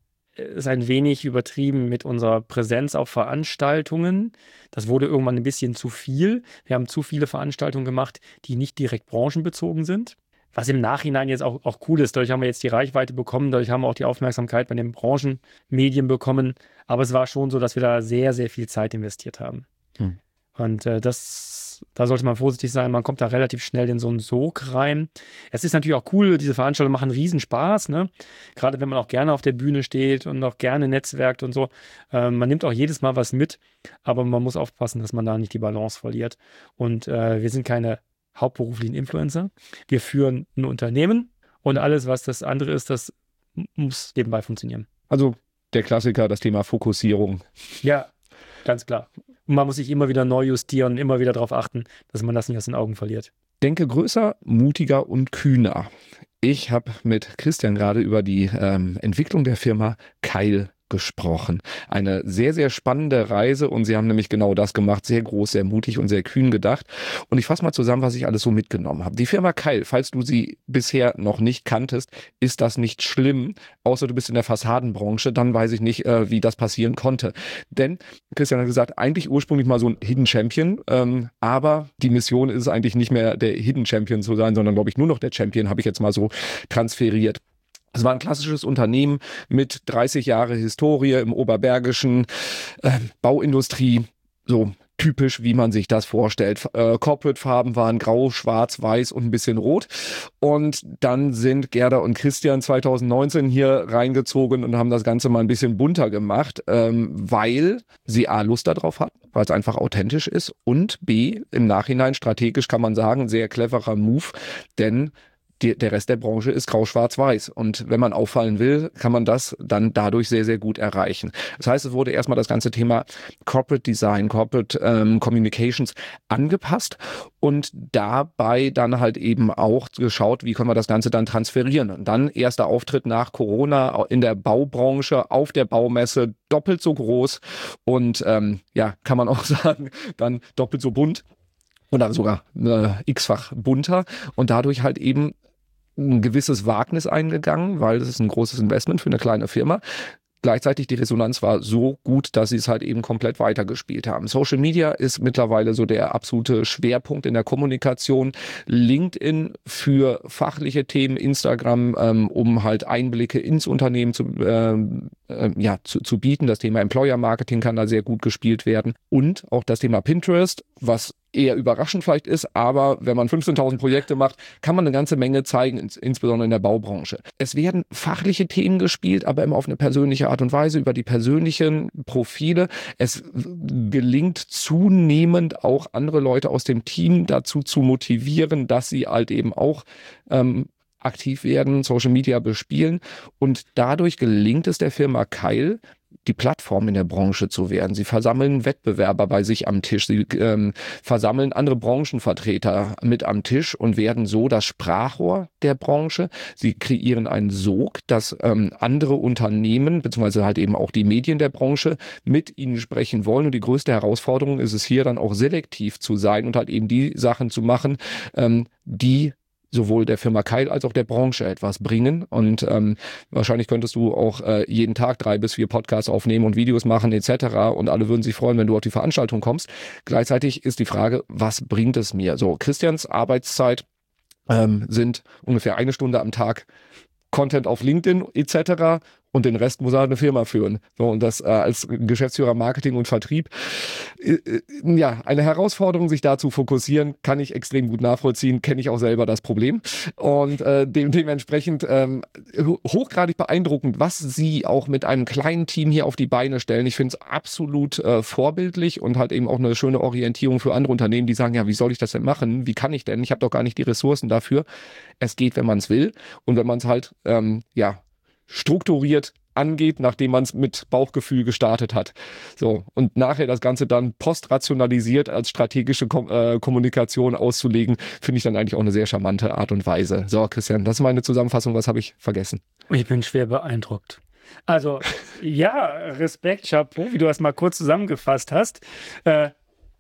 es ein wenig übertrieben mit unserer Präsenz auf Veranstaltungen. Das wurde irgendwann ein bisschen zu viel. Wir haben zu viele Veranstaltungen gemacht, die nicht direkt branchenbezogen sind. Was im Nachhinein jetzt auch, auch cool ist. Dadurch haben wir jetzt die Reichweite bekommen, dadurch haben wir auch die Aufmerksamkeit bei den Branchenmedien bekommen. Aber es war schon so, dass wir da sehr, sehr viel Zeit investiert haben. Hm. Und äh, das, da sollte man vorsichtig sein. Man kommt da relativ schnell in so einen Sog rein. Es ist natürlich auch cool, diese Veranstaltungen machen riesen Spaß, ne? Gerade wenn man auch gerne auf der Bühne steht und auch gerne netzwerkt und so. Äh, man nimmt auch jedes Mal was mit, aber man muss aufpassen, dass man da nicht die Balance verliert. Und äh, wir sind keine hauptberuflichen Influencer. Wir führen ein Unternehmen und alles, was das andere ist, das muss nebenbei funktionieren. Also der Klassiker, das Thema Fokussierung. Ja, ganz klar. Und man muss sich immer wieder neu justieren, immer wieder darauf achten, dass man das nicht aus den Augen verliert. Denke größer, mutiger und kühner. Ich habe mit Christian gerade über die ähm, Entwicklung der Firma Keil gesprochen. Eine sehr, sehr spannende Reise und sie haben nämlich genau das gemacht, sehr groß, sehr mutig und sehr kühn gedacht. Und ich fasse mal zusammen, was ich alles so mitgenommen habe. Die Firma Keil, falls du sie bisher noch nicht kanntest, ist das nicht schlimm, außer du bist in der Fassadenbranche, dann weiß ich nicht, äh, wie das passieren konnte. Denn Christian hat gesagt, eigentlich ursprünglich mal so ein Hidden Champion, ähm, aber die Mission ist eigentlich nicht mehr der Hidden Champion zu sein, sondern glaube ich nur noch der Champion, habe ich jetzt mal so transferiert. Es war ein klassisches Unternehmen mit dreißig Jahre Historie im Oberbergischen, äh, Bauindustrie, so typisch, wie man sich das vorstellt. Äh, Corporate-Farben waren grau, schwarz, weiß und ein bisschen rot. Und dann sind Gerda und Christian zwanzig neunzehn hier reingezogen und haben das Ganze mal ein bisschen bunter gemacht, ähm, weil sie A, Lust darauf hatten, weil es einfach authentisch ist und B, im Nachhinein strategisch kann man sagen, sehr cleverer Move, denn Die, der Rest der Branche ist grau, schwarz, weiß. Und wenn man auffallen will, kann man das dann dadurch sehr, sehr gut erreichen. Das heißt, es wurde erstmal das ganze Thema Corporate Design, Corporate ähm, Communications angepasst und dabei dann halt eben auch geschaut, wie können wir das Ganze dann transferieren. Und dann erster Auftritt nach Corona in der Baubranche, auf der Baumesse, doppelt so groß und ähm, ja, kann man auch sagen, dann doppelt so bunt. Oder sogar äh, x-fach bunter und dadurch halt eben ein gewisses Wagnis eingegangen, weil das ist ein großes Investment für eine kleine Firma. Gleichzeitig die Resonanz war so gut, dass sie es halt eben komplett weitergespielt haben. Social Media ist mittlerweile so der absolute Schwerpunkt in der Kommunikation. LinkedIn für fachliche Themen, Instagram, ähm, um halt Einblicke ins Unternehmen zu, ähm, äh, ja, zu, zu bieten. Das Thema Employer Marketing kann da sehr gut gespielt werden. Und auch das Thema Pinterest, was eher überraschend vielleicht ist, aber wenn man fünfzehntausend Projekte macht, kann man eine ganze Menge zeigen, ins, insbesondere in der Baubranche. Es werden fachliche Themen gespielt, aber immer auf eine persönliche Art und Weise, über die persönlichen Profile. Es gelingt zunehmend auch andere Leute aus dem Team dazu zu motivieren, dass sie halt eben auch ähm, aktiv werden, Social Media bespielen und dadurch gelingt es der Firma Keil, die Plattform in der Branche zu werden. Sie versammeln Wettbewerber bei sich am Tisch. Sie ähm, versammeln andere Branchenvertreter mit am Tisch und werden so das Sprachrohr der Branche. Sie kreieren einen Sog, dass ähm, andere Unternehmen, beziehungsweise halt eben auch die Medien der Branche mit ihnen sprechen wollen. Und die größte Herausforderung ist es hier dann auch selektiv zu sein und halt eben die Sachen zu machen, ähm, die sowohl der Firma Keil als auch der Branche etwas bringen. Und ähm, wahrscheinlich könntest du auch äh, jeden Tag drei bis vier Podcasts aufnehmen und Videos machen et cetera. Und alle würden sich freuen, wenn du auf die Veranstaltung kommst. Gleichzeitig ist die Frage, was bringt es mir? So, Christians Arbeitszeit ähm, sind ungefähr eine Stunde am Tag Content auf LinkedIn et cetera. Und den Rest muss er eine Firma führen. So, und das äh, als Geschäftsführer Marketing und Vertrieb. Äh, äh, ja, eine Herausforderung, sich da zu fokussieren, kann ich extrem gut nachvollziehen, kenne ich auch selber das Problem. Und äh, dem, dementsprechend ähm, hochgradig beeindruckend, was sie auch mit einem kleinen Team hier auf die Beine stellen. Ich finde es absolut äh, vorbildlich und halt eben auch eine schöne Orientierung für andere Unternehmen, die sagen, ja, wie soll ich das denn machen? Wie kann ich denn? Ich habe doch gar nicht die Ressourcen dafür. Es geht, wenn man es will. Und wenn man es halt, ähm, ja, strukturiert angeht, nachdem man es mit Bauchgefühl gestartet hat. So, und nachher das Ganze dann postrationalisiert als strategische Kom- äh, Kommunikation auszulegen, finde ich dann eigentlich auch eine sehr charmante Art und Weise. So, Christian, das ist meine Zusammenfassung. Was habe ich vergessen? Ich bin schwer beeindruckt. Also, ja, Respekt, Chapeau, wie du das mal kurz zusammengefasst hast. Äh,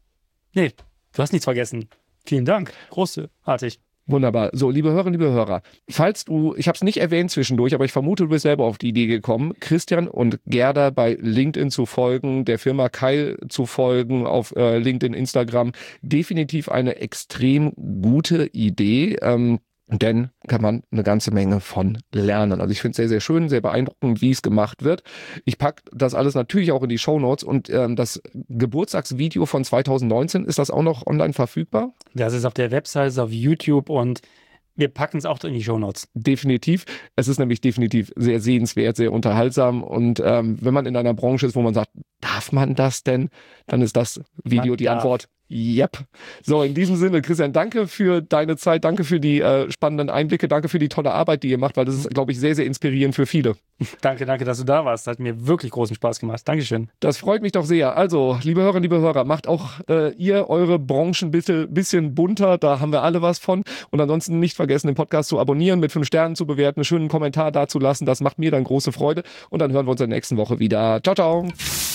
nee, du hast nichts vergessen. Vielen Dank. Großartig. Wunderbar. So, liebe Hörerinnen, liebe Hörer, falls du, ich habe es nicht erwähnt zwischendurch, aber ich vermute, du bist selber auf die Idee gekommen, Christian und Gerda bei LinkedIn zu folgen, der Firma Keil zu folgen, auf äh, LinkedIn, Instagram, definitiv eine extrem gute Idee. Ähm, Denn kann man eine ganze Menge von lernen. Also ich finde es sehr, sehr schön, sehr beeindruckend, wie es gemacht wird. Ich packe das alles natürlich auch in die Shownotes und ähm, das Geburtstagsvideo von zwanzig neunzehn, ist das auch noch online verfügbar? Das ist auf der Website, auf YouTube und wir packen es auch in die Shownotes. Definitiv. Es ist nämlich definitiv sehr sehenswert, sehr unterhaltsam und ähm, wenn man in einer Branche ist, wo man sagt, darf man das denn? Dann ist das Video Man die darf. Antwort. Yep. So, in diesem Sinne, Christian, danke für deine Zeit, danke für die äh, spannenden Einblicke, danke für die tolle Arbeit, die ihr macht, weil das ist, glaube ich, sehr, sehr inspirierend für viele. Danke, danke, dass du da warst. Hat mir wirklich großen Spaß gemacht. Dankeschön. Das freut mich doch sehr. Also, liebe Hörerinnen, liebe Hörer, macht auch äh, ihr eure Branchen bitte ein bisschen bunter, da haben wir alle was von. Und ansonsten nicht vergessen, den Podcast zu abonnieren, mit fünf Sternen zu bewerten, einen schönen Kommentar dazulassen, das macht mir dann große Freude. Und dann hören wir uns in der nächsten Woche wieder. Ciao, ciao.